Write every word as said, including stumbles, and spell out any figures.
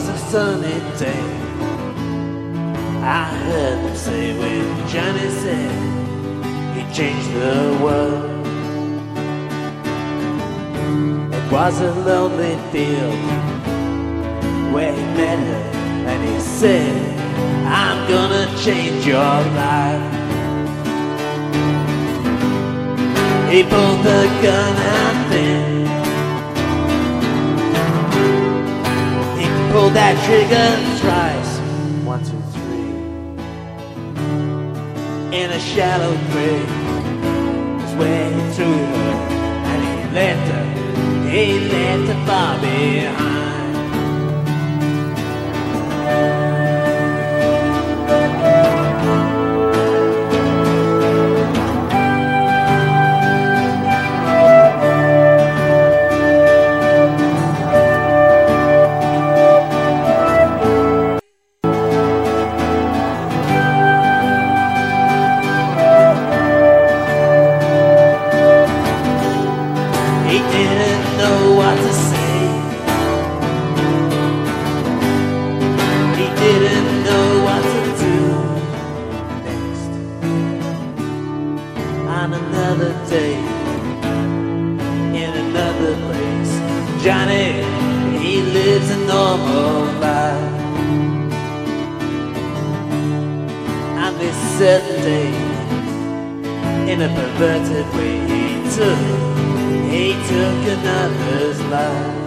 was a sunny day. I heard them say when Johnny said he changed the world. It was a lonely field where he met her and he said, I'm gonna change your life. He pulled the gun and then he pulled that trigger thrice. One, two, three. In a shallow grave is where he threw her, and he left her, he left her far behind. He didn't know what to say. He didn't know what to do next. On another day, in another place, Johnny, he lives a normal life. On this certain day, in a perverted way, he took He took another's life.